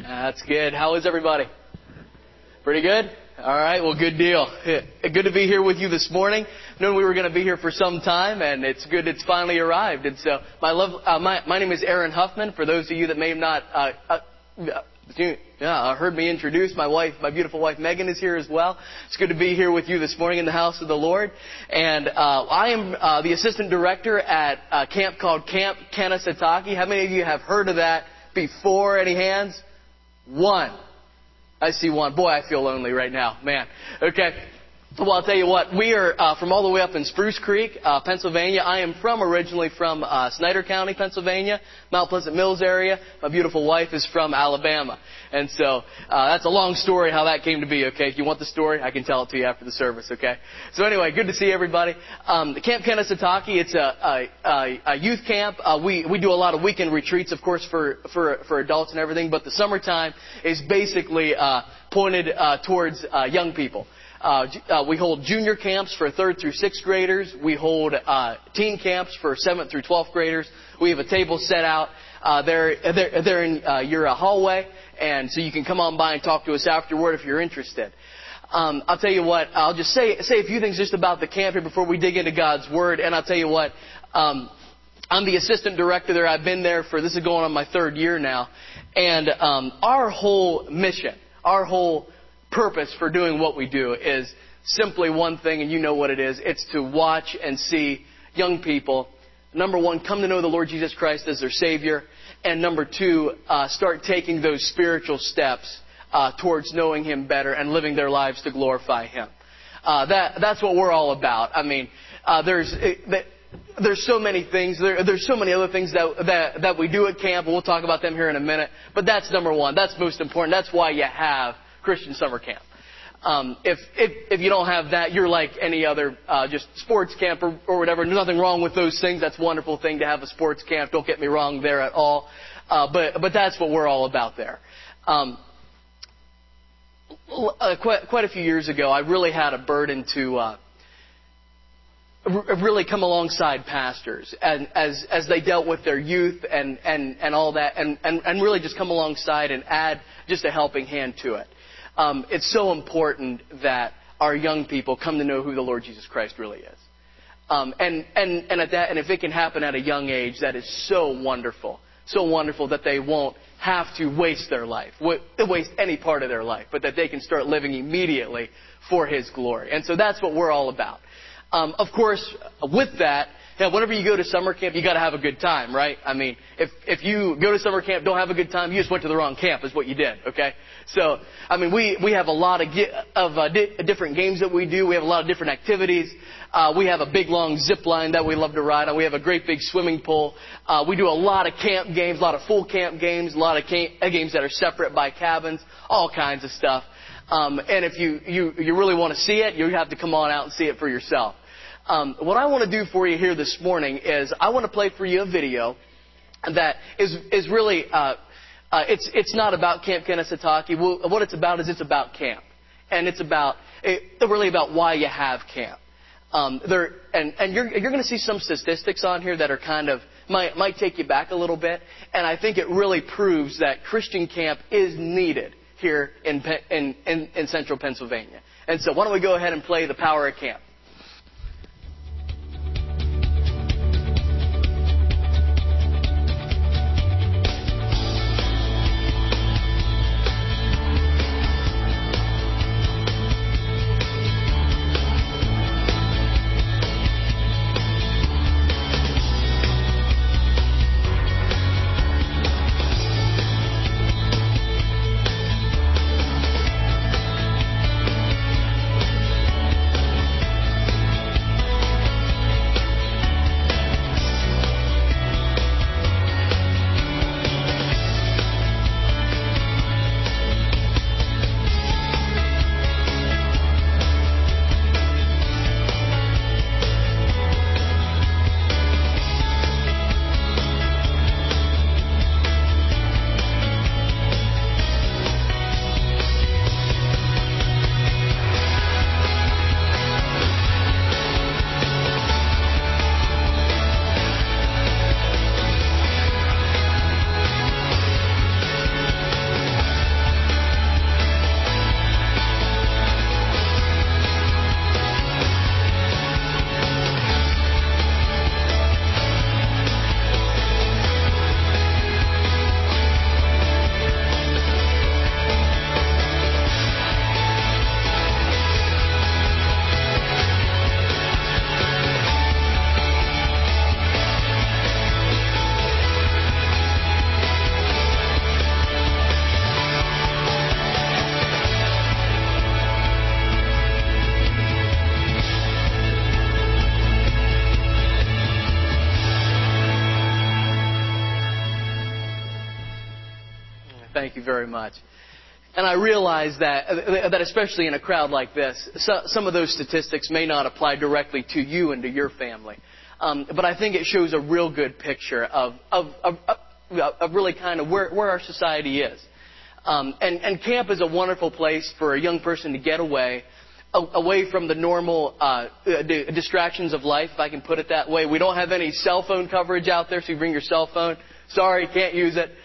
That's good. How is everybody? Pretty good? All right. Well, good deal. Good to be here with you this morning. Known we were going to be here for some time, and it's good it's finally arrived. And so, my name is Aaron Huffman. For those of you that may have not heard me introduce, my beautiful wife Megan is here as well. It's good to be here with you this morning in the house of the Lord. And I am the assistant director at a camp called Camp Kanesatake. How many of you have heard of that before? Any hands? One. I see one. Boy, I feel lonely right now. Man. Okay. Well, I'll tell you what. We are from all the way up in Spruce Creek, Pennsylvania. I am originally from Snyder County, Pennsylvania, Mount Pleasant Mills area. My beautiful wife is from Alabama. And so that's a long story how that came to be, okay? If you want the story, I can tell it to you after the service, okay? So anyway, good to see everybody. Camp Kanesatake, it's a youth camp. We do a lot of weekend retreats, of course, for adults and everything, but the summertime is basically pointed towards young people. We hold junior camps for 3rd through 6th graders. We hold teen camps for 7th through 12th graders. We have a table set out. They're in your hallway, and so you can come on by and talk to us afterward if you're interested. I'll tell you what. I'll just say a few things just about the camp here before we dig into God's Word. And I'll tell you what. I'm the assistant director there. I've been there this is going on my 3rd year now. And our whole mission, our whole purpose for doing what we do is simply one thing, and you know what it is. It's to watch and see young people, number one, come to know the Lord Jesus Christ as their Savior, and number two, start taking those spiritual steps towards knowing Him better and living their lives to glorify Him. That's what we're all about. I mean, there's so many things. There's so many other things that we do at camp, and we'll talk about them here in a minute. But that's number one. That's most important. That's why you have Christian summer camp. If you don't have that, you're like any other just sports camp or whatever. There's nothing wrong with those things. That's a wonderful thing to have a sports camp. Don't get me wrong there at all. But that's what we're all about there. Quite a few years ago, I really had a burden to really come alongside pastors and as they dealt with their youth and all that, and really just come alongside and add just a helping hand to it. It's so important that our young people come to know who the Lord Jesus Christ really is. And if it can happen at a young age, that is so wonderful that they won't have to waste their life, waste any part of their life, but that they can start living immediately for His glory. And so that's what we're all about. Of course, with that, whenever you go to summer camp, you got to have a good time, right? I mean, if you go to summer camp, don't have a good time, you just went to the wrong camp, is what you did, okay? So, I mean, we have a lot of different games that we do. We have a lot of different activities. We have a big, long zip line that we love to ride on. We have a great big swimming pool. We do a lot of camp games, a lot of full camp games, a lot of games that are separate by cabins, all kinds of stuff. And if you really want to see it, you have to come on out and see it for yourself. What I want to do for you here this morning is I want to play for you a video that is really it's not about Camp Kanesatake. What it's about is it's about camp, and it's really about why you have camp. You're going to see some statistics on here that are kind of might take you back a little bit, and I think it really proves that Christian camp is needed here in central Pennsylvania. And so why don't we go ahead and play The Power of Camp. Thank you very much. And I realize that especially in a crowd like this, some of those statistics may not apply directly to you and to your family. But I think it shows a real good picture of really kind of where our society is. And camp is a wonderful place for a young person to get away from the normal distractions of life, if I can put it that way. We don't have any cell phone coverage out there, so you bring your cell phone. Sorry, can't use it.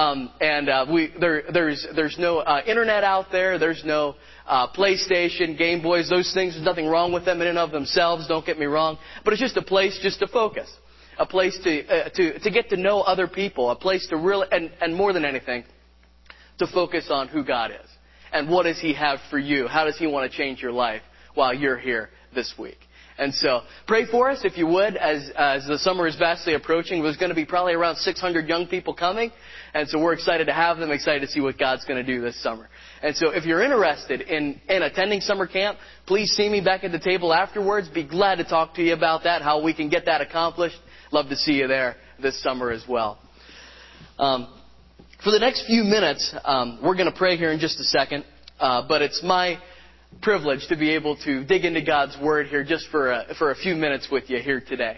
There's no internet out there. There's no PlayStation, Game Boys, those things. There's nothing wrong with them in and of themselves. Don't get me wrong. But it's just a place just to focus, a place to get to know other people, a place to really, and more than anything, to focus on who God is and what does He have for you. How does He want to change your life while you're here this week? And so pray for us, if you would, as the summer is vastly approaching. There's going to be probably around 600 young people coming. And so we're excited to have them, excited to see what God's going to do this summer. And so if you're interested in attending summer camp, please see me back at the table afterwards. Be glad to talk to you about that, how we can get that accomplished. Love to see you there this summer as well. For the next few minutes, we're going to pray here in just a second. But it's my privilege to be able to dig into God's Word here just for a few minutes with you here today.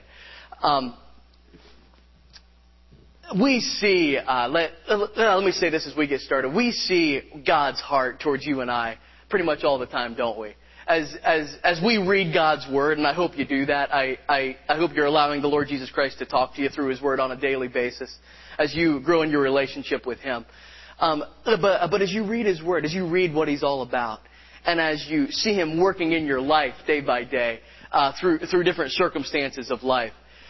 We see, let me say this as we get started. We see God's heart towards you and I pretty much all the time, don't we? As we read God's Word, and I hope you do that, I hope you're allowing the Lord Jesus Christ to talk to you through His Word on a daily basis as you grow in your relationship with Him. But as you read His Word, as you read what He's all about, and as you see Him working in your life day by day, through different circumstances of life,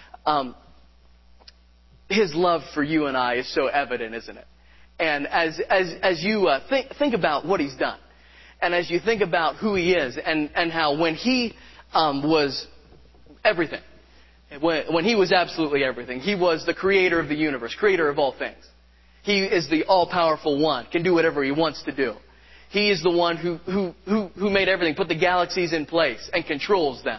His love for you and I is so evident, isn't it? And as you think about what He's done, and as you think about who He is, and how when He was everything, when He was absolutely everything, He was the creator of the universe, creator of all things. He is the all-powerful one, can do whatever He wants to do. He is the one who made everything, put the galaxies in place, and controls them.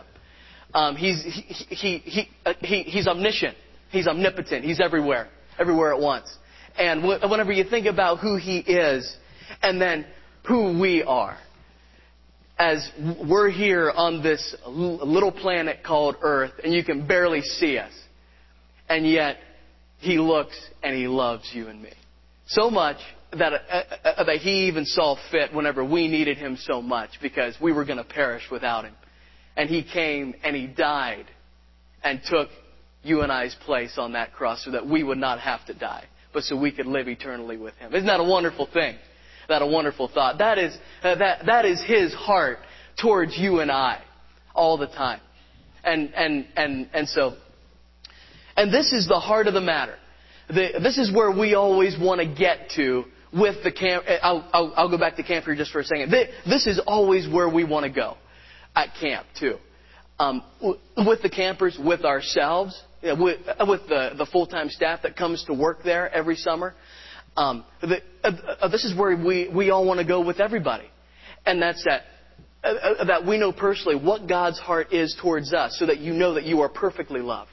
He's omniscient. He's omnipotent. He's everywhere at once. And whenever you think about who He is, and then who we are, as we're here on this little planet called Earth, and you can barely see us, and yet He looks and He loves you and me so much that He even saw fit whenever we needed Him so much, because we were going to perish without Him. And He came and He died and took you and I's place on that cross so that we would not have to die, but so we could live eternally with Him. Isn't that a wonderful thing? That a wonderful thought? That is His heart towards you and I all the time. And so this is the heart of the matter. This is where we always want to get to with the camp. I'll go back to camp here just for a second. This is always where we want to go at camp too. With the campers, with ourselves, with the full-time staff that comes to work there every summer. This is where we all want to go with everybody. And that's that we know personally what God's heart is towards us, so that you know that you are perfectly loved.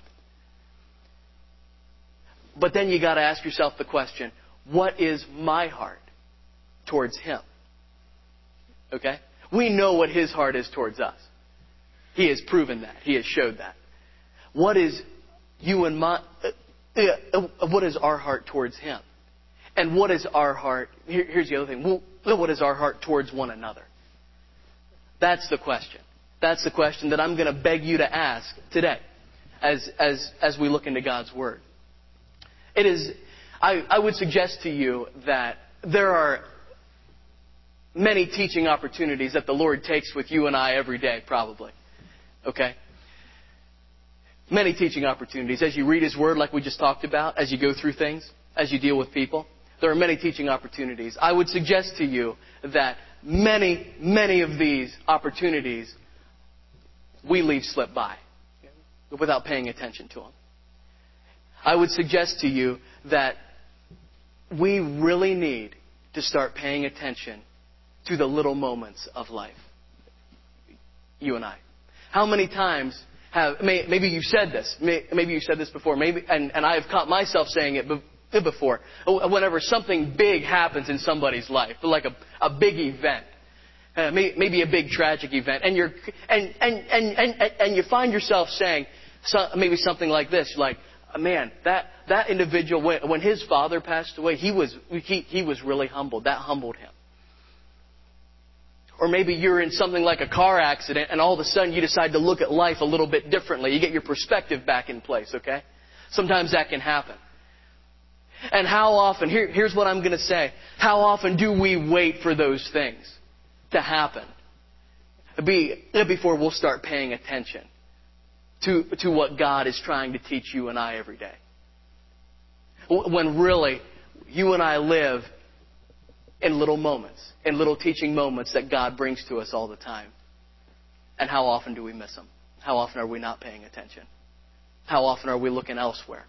But then you got to ask yourself the question, what is my heart towards Him? Okay? We know what His heart is towards us. He has proven that. He has showed that. What is what is our heart towards Him? And what is our heart? Here's the other thing. What is our heart towards one another? That's the question. That's the question that I'm going to beg you to ask today as we look into God's Word. It is, I would suggest to you that there are many teaching opportunities that the Lord takes with you and I every day, probably. Okay? Many teaching opportunities. As you read His Word, like we just talked about, as you go through things, as you deal with people, there are many teaching opportunities. I would suggest to you that many of these opportunities we leave slip by without paying attention to them. I would suggest to you that we really need to start paying attention to the little moments of life. You and I. How many times maybe you've said this, maybe you said this before, and I have caught myself saying it before. Whenever something big happens in somebody's life, like a big event, maybe a big tragic event, and you find yourself saying maybe something like this, like, man, that individual, when his father passed away, he was really humbled. That humbled him. Or maybe you're in something like a car accident, and all of a sudden you decide to look at life a little bit differently. You get your perspective back in place, okay? Sometimes that can happen. And how often, here's what I'm going to say, how often do we wait for those things to happen before we'll start paying attention to what God is trying to teach you and I every day? When really, you and I live in little moments, in little teaching moments that God brings to us all the time. And how often do we miss them? How often are we not paying attention? How often are we looking elsewhere?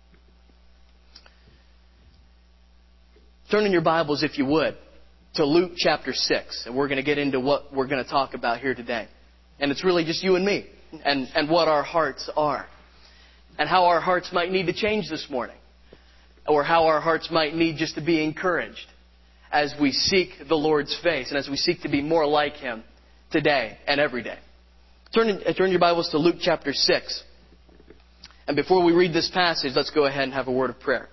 Turn in your Bibles, if you would, to Luke chapter 6. And we're going to get into what we're going to talk about here today. And it's really just you and me. And what our hearts are. And how our hearts might need to change this morning. Or how our hearts might need just to be encouraged as we seek the Lord's face and as we seek to be more like Him today and every day. Turn your Bibles to Luke chapter 6. And before we read this passage, let's go ahead and have a word of prayer.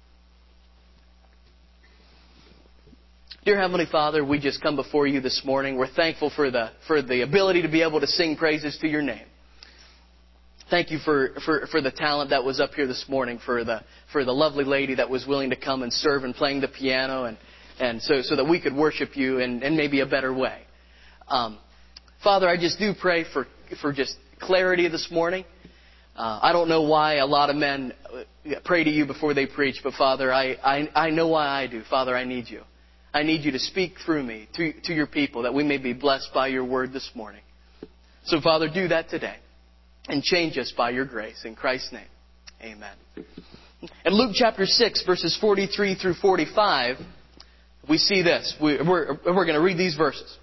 Dear Heavenly Father, we just come before you this morning. We're thankful for the ability to be able to sing praises to your name. Thank you for the talent that was up here this morning, for the lovely lady that was willing to come and serve and playing the piano, and so that we could worship you in maybe a better way. Father, I just do pray for just clarity this morning. I don't know why a lot of men pray to you before they preach, but Father, I know why I do. Father, I need you. I need you to speak through me to your people that we may be blessed by your word this morning. So Father, do that today and change us by your grace. In Christ's name, amen. In Luke chapter 6, verses 43 through 45, we see this. We're going to read these verses.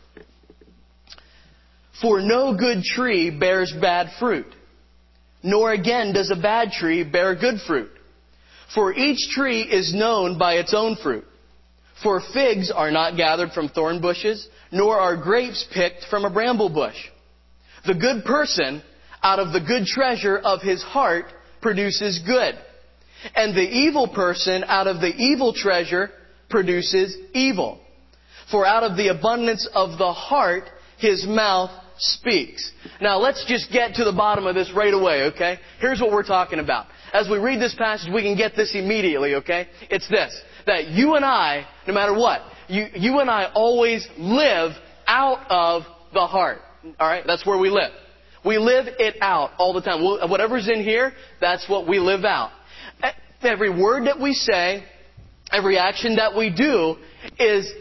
For no good tree bears bad fruit, nor again does a bad tree bear good fruit. For each tree is known by its own fruit. For figs are not gathered from thorn bushes, nor are grapes picked from a bramble bush. The good person out of the good treasure of his heart produces good, and the evil person out of the evil treasure produces evil. For out of the abundance of the heart, his mouth speaks. Now let's just get to the bottom of this right away, okay? Here's what we're talking about. As we read this passage, we can get this immediately, okay? It's this, that you and I, no matter what, you and I always live out of the heart. Alright? That's where we live. We live it out all the time. Whatever's in here, that's what we live out. Every word that we say, every action that we do is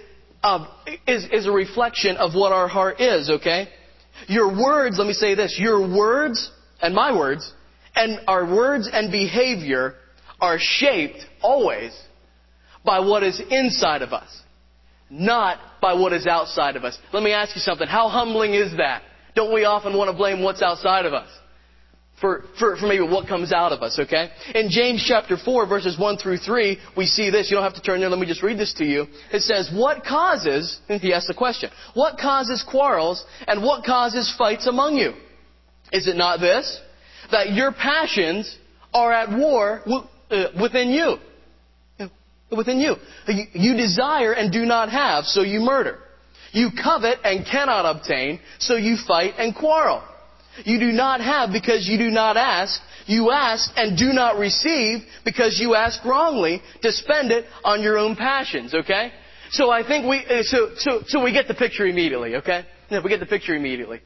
a reflection of what our heart is, okay? Your words, let me say this, your words and my words, and our words and behavior are shaped always by what is inside of us, not by what is outside of us. Let me ask you something. How humbling is that? Don't we often want to blame what's outside of us for maybe what comes out of us, okay? In James chapter 4, verses 1 through 3, we see this. You don't have to turn there. Let me just read this to you. It says, what causes, he asks the question, what causes quarrels and what causes fights among you? Is it not this, that your passions are at war within you? Within you. You desire and do not have, so you murder. You covet and cannot obtain, so you fight and quarrel. You do not have because you do not ask. You ask and do not receive because you ask wrongly to spend it on your own passions, okay? So I think we get the picture immediately, okay? Yeah, we get the picture immediately.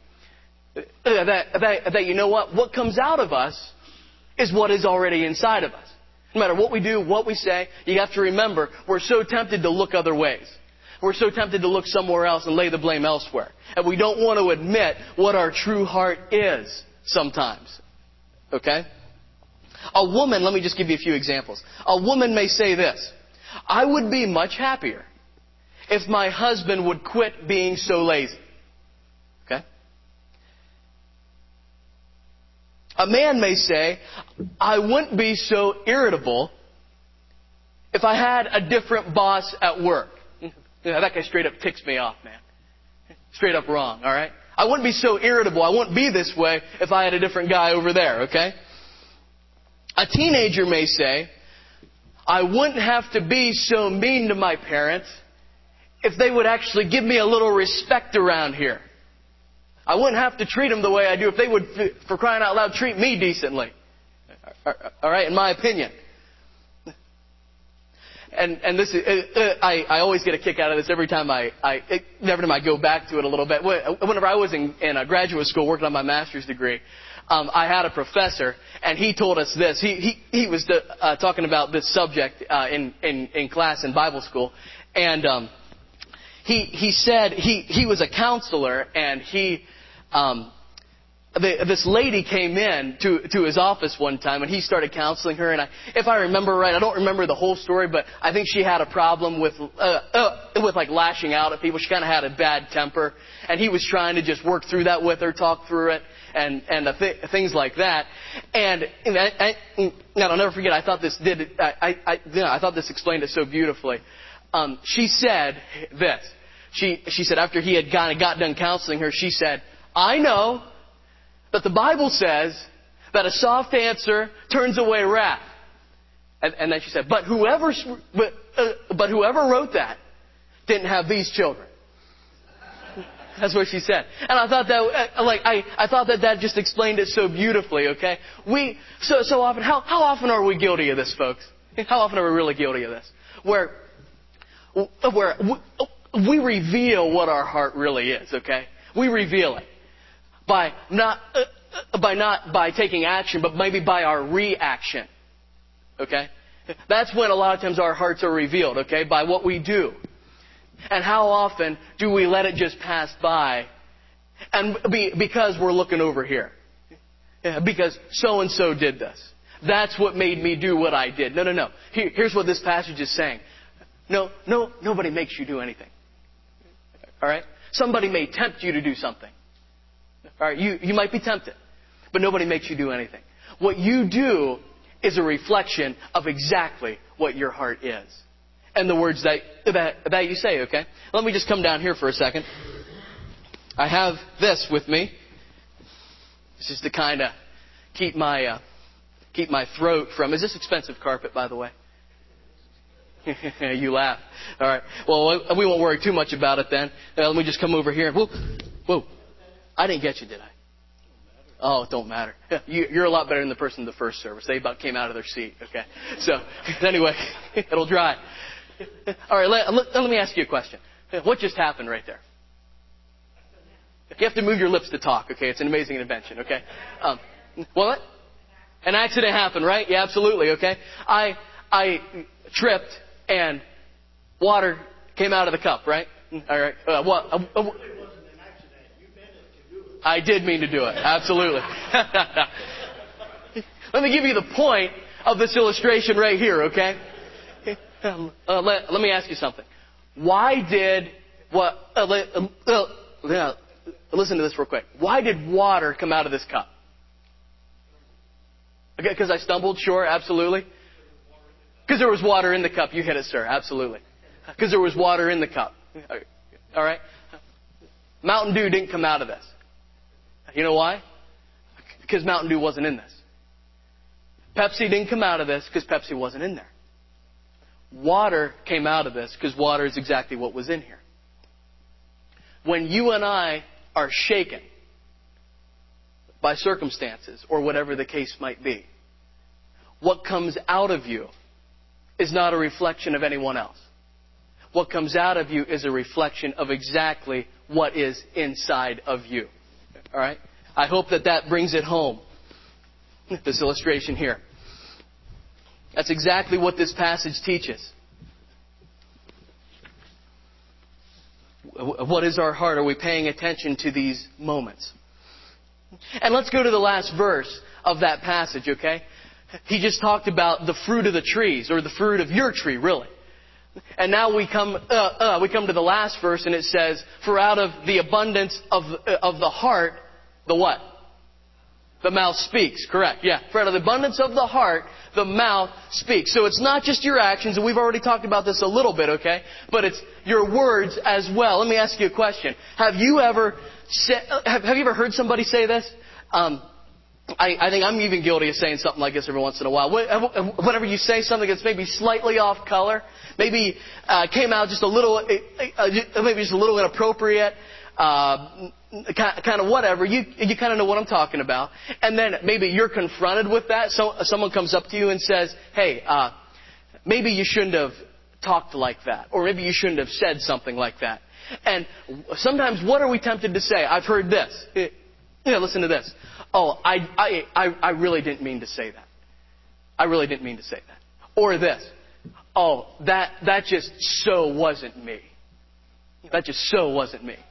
That you know what comes out of us is what is already inside of us. No matter what we do, what we say, you have to remember, we're so tempted to look other ways. We're so tempted to look somewhere else and lay the blame elsewhere. And we don't want to admit what our true heart is sometimes. Okay? A woman, let me just give you a few examples. A woman may say this, I would be much happier if my husband would quit being so lazy. Okay? A man may say, I wouldn't be so irritable if I had a different boss at work, that guy straight up ticks me off, man. Straight up wrong, all right? I wouldn't be so irritable. I wouldn't be this way if I had a different guy over there, okay? A teenager may say, I wouldn't have to be so mean to my parents if they would actually give me a little respect around here. I wouldn't have to treat them the way I do if they would, for crying out loud, treat me decently. All right, in my opinion. And this is, I always get a kick out of this every time I go back to it a little bit. Whenever I was in graduate school working on my master's degree, I had a professor, and he told us this. He was talking about this subject in class in Bible school, and he said he was a counselor, and this lady came in to his office one time, and he started counseling her. And if I remember right, I don't remember the whole story, but I think she had a problem with like lashing out at people. She kind of had a bad temper, and he was trying to just work through that with her, talk through it, and things like that. And I'll never forget. I thought this explained it so beautifully. She said this. She said after he had got done counseling her, she said, "I know that the Bible says that a soft answer turns away wrath." And then she said, but whoever wrote that didn't have these children. That's what she said. And I thought that, I thought that just explained it so beautifully, okay? So often, how often are we guilty of this, folks? How often are we really guilty of this? Where we reveal what our heart really is, okay? We reveal it. By not by taking action, but maybe by our reaction. Okay? That's when a lot of times our hearts are revealed, okay? By what we do. And how often do we let it just pass by and because we're looking over here? Because so-and-so did this. That's what made me do what I did. No. Here's what this passage is saying. Nobody makes you do anything. All right? Somebody may tempt you to do something. All right, you might be tempted, but nobody makes you do anything. What you do is a reflection of exactly what your heart is. And the words that you say, okay? Let me just come down here for a second. I have this with me. This is to kind of keep my throat from... Is this expensive carpet, by the way? You laugh. All right. Well, we won't worry too much about it then. Let me just come over here. Whoa. I didn't get you, did I? Oh, it don't matter. You're a lot better than the person in the first service. They about came out of their seat, okay? So, anyway, it'll dry. All right, let me ask you a question. What just happened right there? You have to move your lips to talk, okay? It's an amazing invention, okay? What? An accident happened, right? Yeah, absolutely, okay? I tripped and water came out of the cup, right? All right. I did mean to do it. Absolutely. Let me give you the point of this illustration right here, okay? Let me ask you something. Why did listen to this real quick. Why did water come out of this cup? Okay, because I stumbled? Sure, absolutely. Because there was water in the cup. You hit it, sir. Absolutely. Because there was water in the cup. All right? Mountain Dew didn't come out of this. You know why? Because Mountain Dew wasn't in this. Pepsi didn't come out of this because Pepsi wasn't in there. Water came out of this because water is exactly what was in here. When you and I are shaken by circumstances or whatever the case might be, what comes out of you is not a reflection of anyone else. What comes out of you is a reflection of exactly what is inside of you. All right? I hope that brings it home, this illustration here. That's exactly what this passage teaches. What is our heart? Are we paying attention to these moments? And let's go to the last verse of that passage, okay? He just talked about the fruit of the trees, or the fruit of your tree, really. And now we come to the last verse, and it says, "For out of the abundance of the heart, the what? the mouth speaks. Correct. Yeah. For out of the abundance of the heart, the mouth speaks. So it's not just your actions, and we've already talked about this a little bit, okay? But it's your words as well. Let me ask you a question. Have you ever heard somebody say this? I think I'm even guilty of saying something like this every once in a while. Whenever you say something that's maybe slightly off color, maybe came out just a little, maybe just a little inappropriate, kind of whatever, you kind of know what I'm talking about. And then maybe you're confronted with that. So someone comes up to you and says, hey, maybe you shouldn't have talked like that. Or maybe you shouldn't have said something like that. And sometimes what are we tempted to say? I've heard this. Listen to this. Oh, I really didn't mean to say that. I really didn't mean to say that. Or this. Oh, that just so wasn't me. That just so wasn't me.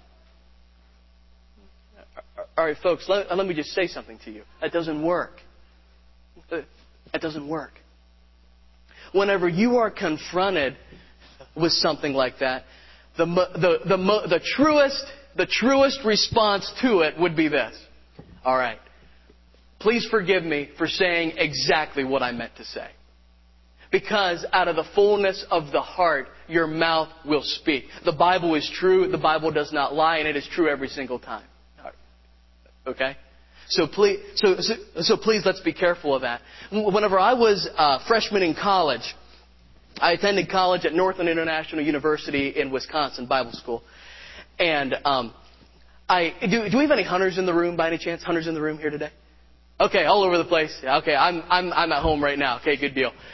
All right, folks, let me just say something to you. That doesn't work. That doesn't work. Whenever you are confronted with something like that, the truest response to it would be this. All right. Please forgive me for saying exactly what I meant to say. Because out of the fullness of the heart, your mouth will speak. The Bible is true. The Bible does not lie, and it is true every single time. Okay? So please, let's be careful of that. Whenever I was a freshman in college, I attended college at Northland International University in Wisconsin, Bible school. And do we have any hunters in the room by any chance? Hunters in the room here today? Okay, all over the place. Okay, I'm at home right now. Okay, good deal.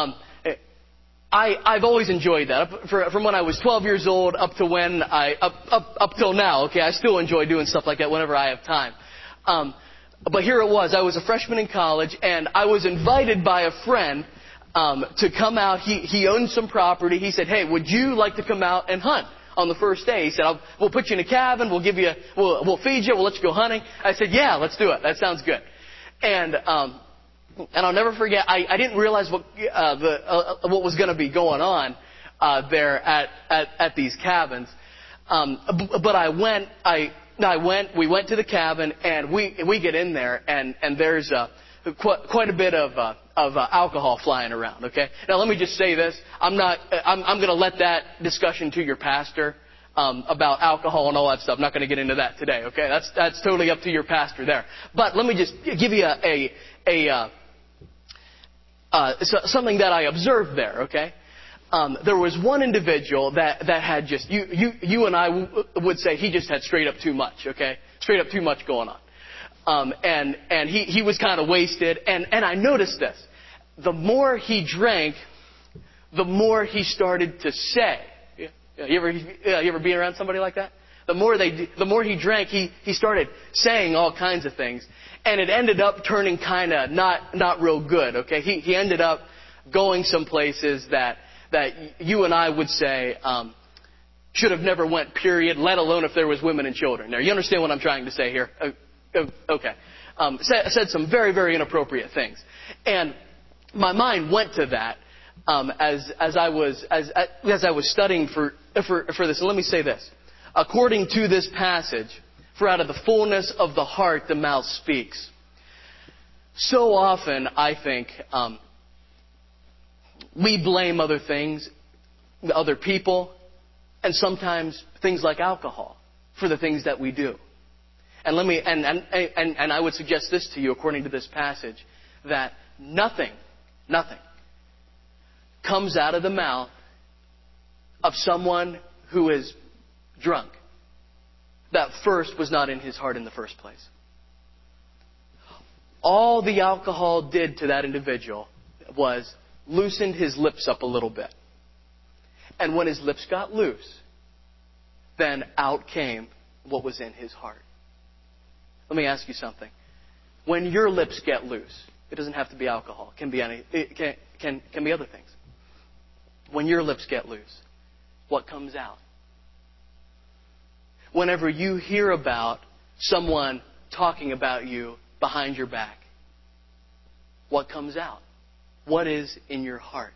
I've always enjoyed that. From when I was 12 years old up to up till now. Okay, I still enjoy doing stuff like that whenever I have time. But here it was. I was a freshman in college, and I was invited by a friend to come out. He owned some property. He said, "Hey, would you like to come out and hunt on the first day?" He said, "We'll put you in a cabin. We'll feed you. We'll let you go hunting." I said, "Yeah, let's do it. That sounds good." And I'll never forget. I didn't realize what was going to be going on there at these cabins. But I went. We went to the cabin, and we get in there, and there's quite a bit of alcohol flying around. Okay. Now let me just say this: I'm going to let that discussion to your pastor about alcohol and all that stuff. I'm not going to get into that today. Okay. That's totally up to your pastor there. But let me just give you something that I observed there. Okay. There was one individual that had just, you and I would say he just had straight up too much, okay? Straight up too much going on. And he was kind of wasted. And I noticed this. The more he drank, the more he started to say. You ever been around somebody like that? The more he drank, he started saying all kinds of things. And it ended up turning kind of not real good, okay? He ended up going some places that you and I would say should have never went, period, let alone if there was women and children there. You understand what I'm trying to say here? Okay. Said some very, very inappropriate things. And my mind went to that as I was studying for this. And let me say this. According to this passage, for out of the fullness of the heart the mouth speaks. So often, I think, we blame other things, other people, and sometimes things like alcohol for the things that we do. And I would suggest this to you, according to this passage, that nothing comes out of the mouth of someone who is drunk that first was not in his heart in the first place. All the alcohol did to that individual was loosened his lips up a little bit. And when his lips got loose, then out came what was in his heart. Let me ask you something. When your lips get loose, it doesn't have to be alcohol. It can be other things. When your lips get loose, what comes out? Whenever you hear about someone talking about you behind your back, what comes out? What is in your heart?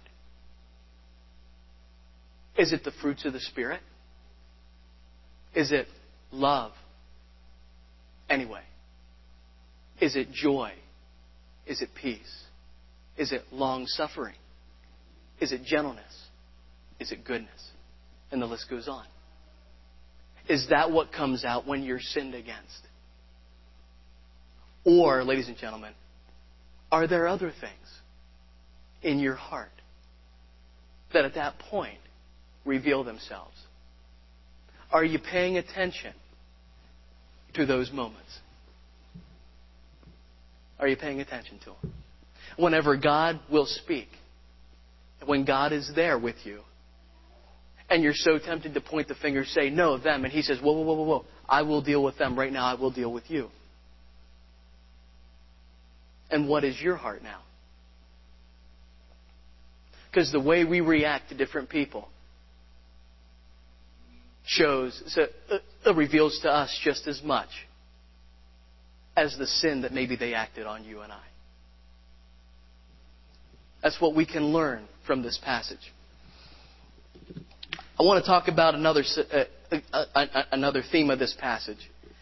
Is it the fruits of the Spirit? Is it love? Anyway, Is it joy? Is it peace? Is it long-suffering? Is it gentleness? Is it goodness? And the list goes on. Is that what comes out when you're sinned against? Or, ladies and gentlemen, are there other things in your heart that at that point reveal themselves? Are you paying attention to those moments? Are you paying attention to them? Whenever God will speak, when God is there with you, and you're so tempted to point the finger, say, no, them, and He says, whoa, whoa, whoa, whoa, whoa, I will deal with them. Right now, I will deal with you. And what is your heart now? Because the way we react to different people reveals to us just as much as the sin that maybe they acted on you and I. That's what we can learn from this passage. I want to talk about another theme of this passage.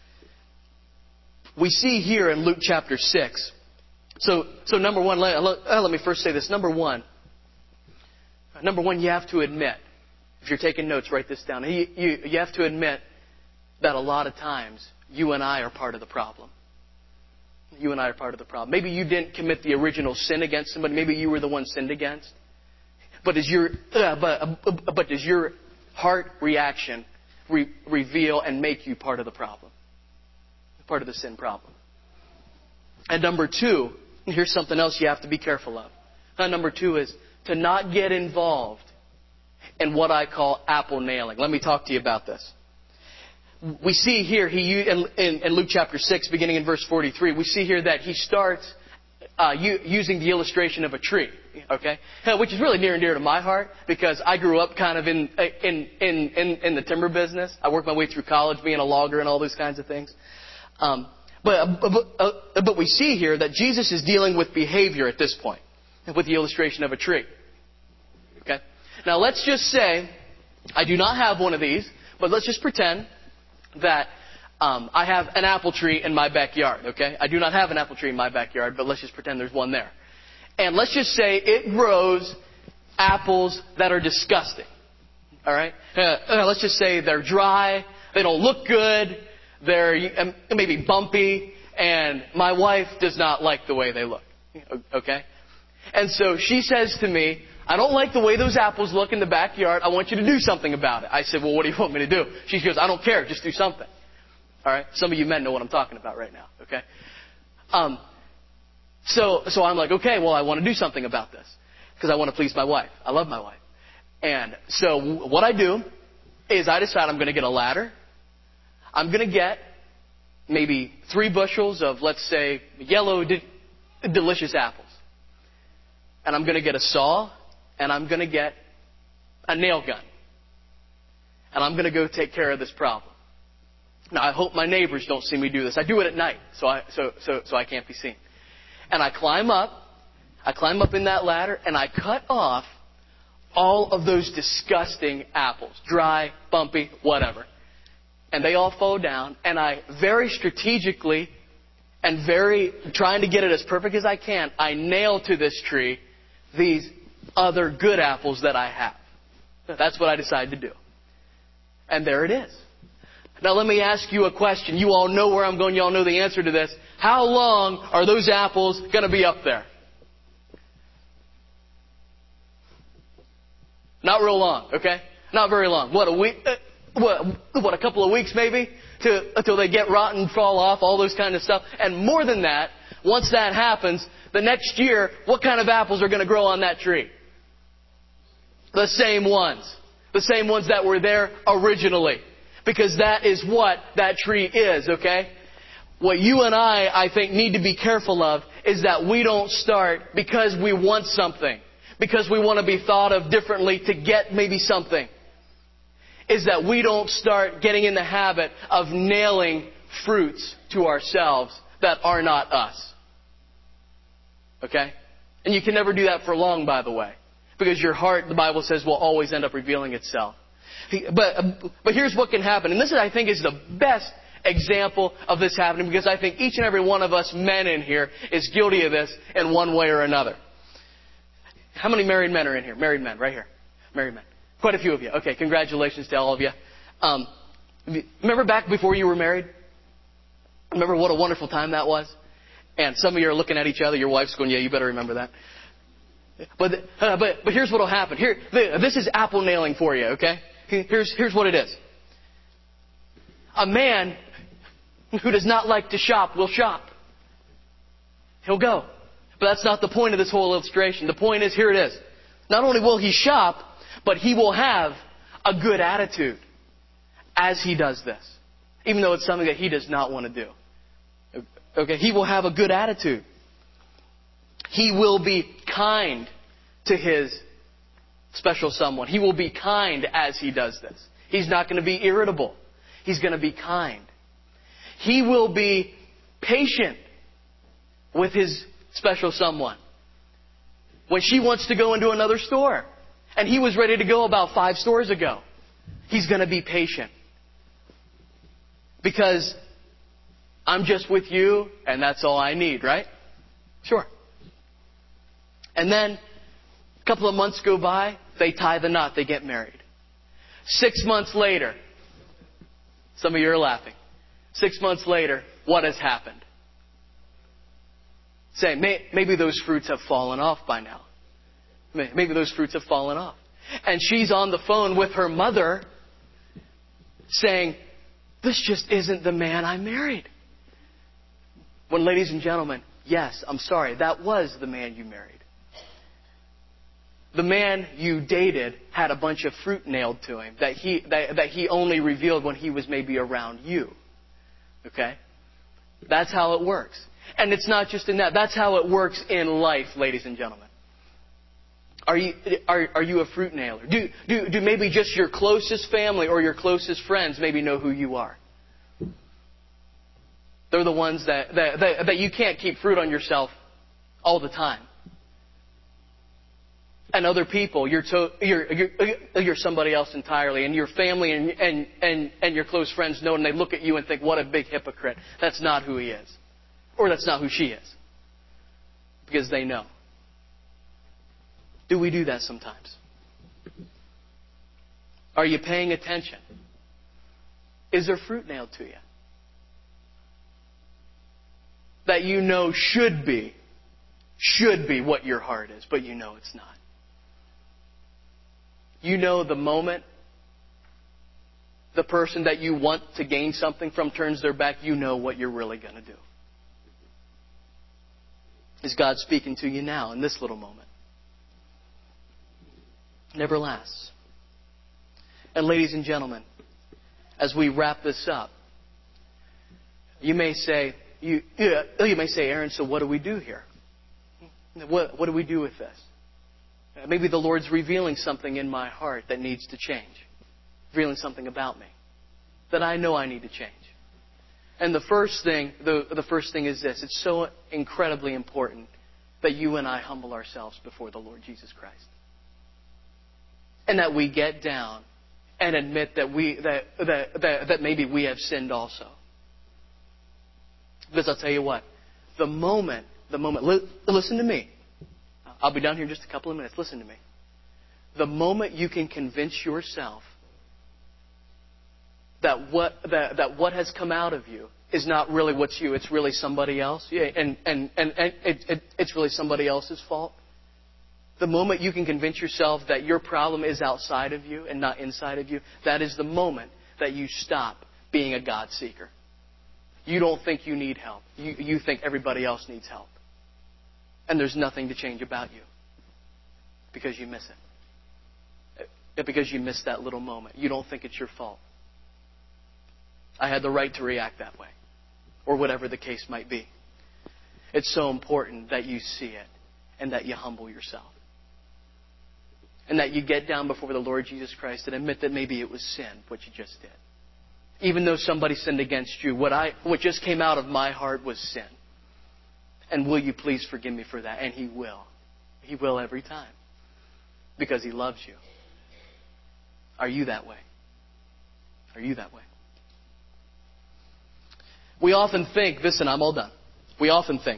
We see here in Luke chapter 6. So number one, let me first say this. Number one, you have to admit, if you're taking notes, write this down. You have to admit that a lot of times you and I are part of the problem. You and I are part of the problem. Maybe you didn't commit the original sin against somebody. Maybe you were the one sinned against. But does your heart reaction reveal and make you part of the problem? Part of the sin problem. And number two, here's something else you have to be careful of. Number two is to not get involved in what I call apple nailing. Let me talk to you about this. We see here, in Luke chapter 6, beginning in verse 43, we see here that he starts using the illustration of a tree, okay? Which is really near and dear to my heart because I grew up kind of in the timber business. I worked my way through college being a logger and all those kinds of things. But we see here that Jesus is dealing with behavior at this point with the illustration of a tree. Okay? Now let's just say I do not have one of these, but let's just pretend that I have an apple tree in my backyard, okay? I do not have an apple tree in my backyard, but let's just pretend there's one there. And let's just say it grows apples that are disgusting, all right? Let's just say they're dry, they don't look good, they're maybe bumpy, and my wife does not like the way they look, okay? And so she says to me, I don't like the way those apples look in the backyard. I want you to do something about it. I said, well, what do you want me to do? She goes, I don't care. Just do something. All right? Some of you men know what I'm talking about right now. Okay? So I'm like, okay, well, I want to do something about this because I want to please my wife. I love my wife. And so what I do is I decide I'm going to get a ladder. I'm going to get maybe 3 bushels of, let's say, yellow, delicious apples. And I'm going to get a saw. And I'm going to get a nail gun. And I'm going to go take care of this problem. Now, I hope my neighbors don't see me do this. I do it at night, so I can't be seen. And I climb up in that ladder, and I cut off all of those disgusting apples. Dry, bumpy, whatever. And they all fall down, and I very strategically and very trying to get it as perfect as I can, I nail to this tree these other good apples that I have. That's what I decide to do. And there it is. Now let me ask you a question. You all know where I'm going. You all know the answer to this. How long are those apples going to be up there? Not real long, okay? Not very long. What, a week? What, a couple of weeks maybe? Until they get rotten, fall off, all those kind of stuff. And more than that, once that happens, the next year, what kind of apples are going to grow on that tree? The same ones. The same ones that were there originally. Because that is what that tree is, okay? What you and I think, need to be careful of is that we don't start because we want something. Because we want to be thought of differently to get maybe something. Is that we don't start getting in the habit of nailing fruits to ourselves that are not us. Okay? And you can never do that for long, by the way. Because your heart, the Bible says, will always end up revealing itself. But here's what can happen. And this, I think, is the best example of this happening because I think each and every one of us men in here is guilty of this in one way or another. How many married men are in here? Married men, right here. Married men. Quite a few of you. Okay, congratulations to all of you. Remember back before you were married? Remember what a wonderful time that was? And some of you are looking at each other. Your wife's going, yeah, you better remember that. But here's what will happen. This is apple nailing for you, okay? Here's what it is. A man who does not like to shop will shop. He'll go. But that's not the point of this whole illustration. The point is, here it is. Not only will he shop, but he will have a good attitude as he does this. Even though it's something that he does not want to do. Okay, he will have a good attitude. He will be kind to his special someone. He will be kind as he does this. He's not going to be irritable. He's going to be kind. He will be patient with his special someone. When she wants to go into another store, and he was ready to go about 5 stores ago, he's going to be patient. Because I'm just with you, and that's all I need, right? Sure. And then, a couple of months go by, they tie the knot, they get married. 6 months later, some of you are laughing. 6 months later, what has happened? Say, maybe those fruits have fallen off by now. Maybe those fruits have fallen off. And she's on the phone with her mother saying, this just isn't the man I married. When, ladies and gentlemen, yes, I'm sorry, that was the man you married. The man you dated had a bunch of fruit nailed to him that he only revealed when he was maybe around you. Okay? That's how it works. And it's not just in that. That's how it works in life, ladies and gentlemen. Are you a fruit nailer? Do maybe just your closest family or your closest friends maybe know who you are? They're the ones that you can't keep fruit on yourself all the time. And other people, you're somebody else entirely. And your family and your close friends know, and they look at you and think, what a big hypocrite. That's not who he is. Or that's not who she is. Because they know. Do we do that sometimes? Are you paying attention? Is there fruit nailed to you? That you know should be what your heart is, but you know it's not. You know the moment the person that you want to gain something from turns their back, you know what you're really going to do. Is God speaking to you now in this little moment? Never lasts. And ladies and gentlemen, as we wrap this up, you may say, Aaron, so what do we do here? What do we do with this? Maybe the Lord's revealing something in my heart that needs to change. Revealing something about me that I know I need to change. And the first thing is this. It's so incredibly important that you and I humble ourselves before the Lord Jesus Christ. And that we get down and admit that maybe we have sinned also. Because I'll tell you what, the moment, listen to me. I'll be down here in just a couple of minutes. Listen to me. The moment you can convince yourself that what has come out of you is not really what's you, it's really somebody else, and it's really somebody else's fault. The moment you can convince yourself that your problem is outside of you and not inside of you, that is the moment that you stop being a God seeker. You don't think you need help. You think everybody else needs help. And there's nothing to change about you. Because you miss it. Because you miss that little moment. You don't think it's your fault. I had the right to react that way. Or whatever the case might be. It's so important that you see it. And that you humble yourself. And that you get down before the Lord Jesus Christ and admit that maybe it was sin, what you just did. Even though somebody sinned against you, what just came out of my heart was sin. And will you please forgive me for that? And He will. He will every time. Because He loves you. Are you that way? Are you that way? We often think, listen, I'm all done. We often think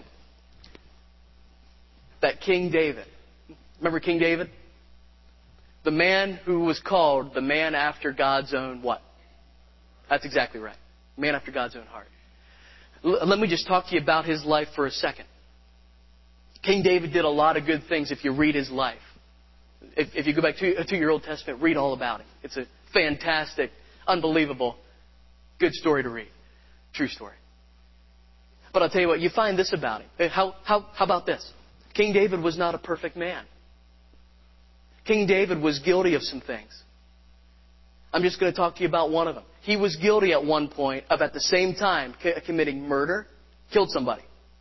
that King David, remember King David? The man who was called the man after God's own what? That's exactly right. Man after God's own heart. Let me just talk to you about his life for a second. King David did a lot of good things if you read his life. If you go back to your Old Testament, read all about him. It's a fantastic, unbelievable, good story to read. True story. But I'll tell you what, you find this about him. How about this? King David was not a perfect man. King David was guilty of some things. I'm just going to talk to you about one of them. He was guilty at one point of, at the same time, committing murder, killed somebody,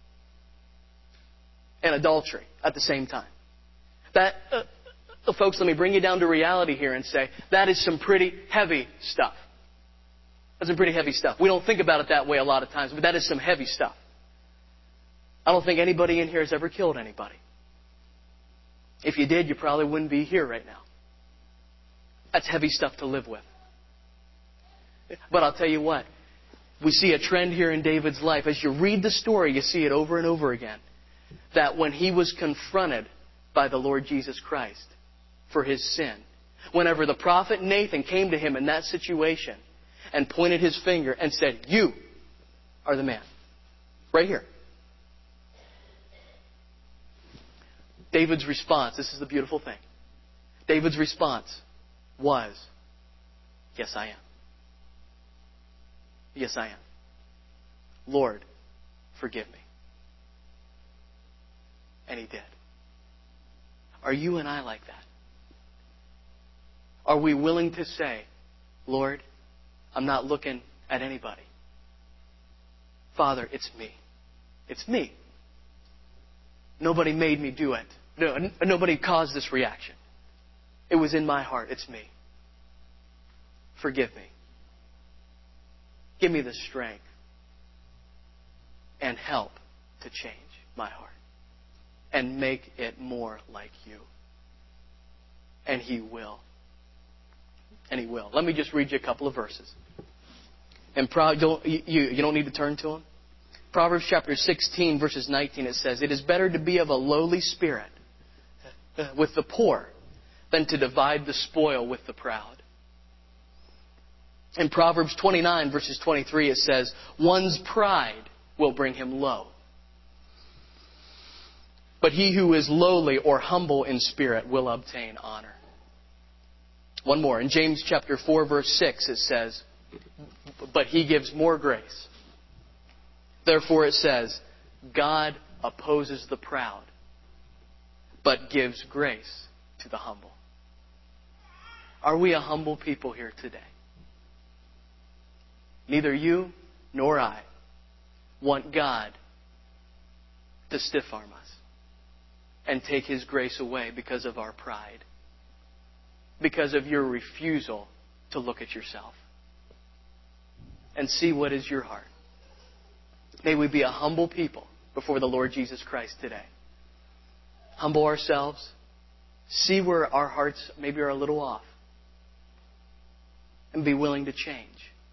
and adultery at the same time. That, folks, let me bring you down to reality here and say that is some pretty heavy stuff. That's some pretty heavy stuff. We don't think about it that way a lot of times, but that is some heavy stuff. I don't think anybody in here has ever killed anybody. If you did, you probably wouldn't be here right now. That's heavy stuff to live with. But I'll tell you what, we see a trend here in David's life. As you read the story, you see it over and over again. That when he was confronted by the Lord Jesus Christ for his sin, whenever the prophet Nathan came to him in that situation and pointed his finger and said, "You are the man." Right here. David's response, this is the beautiful thing. David's response was, "Yes, I am. Yes, I am. Lord, forgive me." And he did. Are you and I like that? Are we willing to say, "Lord, I'm not looking at anybody. Father, it's me. It's me. Nobody made me do it. No, nobody caused this reaction. It was in my heart. It's me. Forgive me. Give me the strength and help to change my heart and make it more like you." And he will. And he will. Let me just read you a couple of verses. And you don't need to turn to them. Proverbs chapter 16, verses 19, it says, "It is better to be of a lowly spirit with the poor than to divide the spoil with the proud." In Proverbs 29, verses 23, it says, "One's pride will bring him low. But he who is lowly or humble in spirit will obtain honor." One more. In James chapter 4, verse 6, it says, "But he gives more grace. Therefore it says, God opposes the proud, but gives grace to the humble." Are we a humble people here today? Neither you nor I want God to stiff-arm us and take His grace away because of our pride, because of your refusal to look at yourself and see what is your heart. May we be a humble people before the Lord Jesus Christ today. Humble ourselves. See where our hearts maybe are a little off. And be willing to change.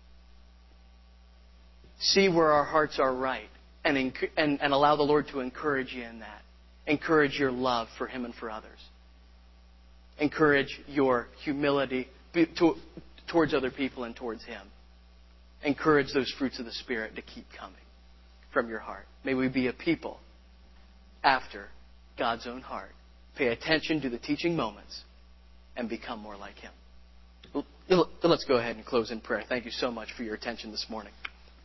See where our hearts are right. And allow the Lord to encourage you in that. Encourage your love for Him and for others. Encourage your humility towards other people and towards Him. Encourage those fruits of the Spirit to keep coming from your heart. May we be a people after God's own heart. Pay attention to the teaching moments and become more like Him. Let's go ahead and close in prayer. Thank you so much for your attention this morning.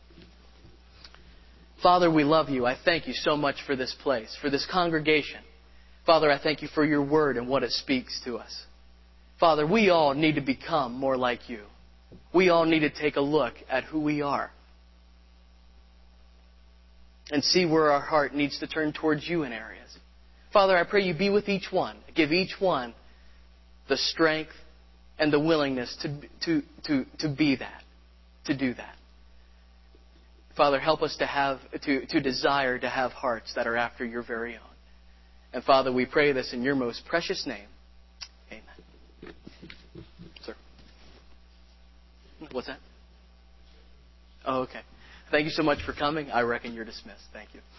Father, we love You. I thank You so much for this place, for this congregation. Father, I thank You for Your Word and what it speaks to us. Father, we all need to become more like You. We all need to take a look at who we are and see where our heart needs to turn towards You in areas. Father, I pray You be with each one. Give each one the strength and the willingness to be that, to do that. Father, help us to desire to have hearts that are after Your very own. And Father, we pray this in Your most precious name. Amen. Sir. What's that? Oh, okay. Thank you so much for coming. I reckon you're dismissed. Thank you.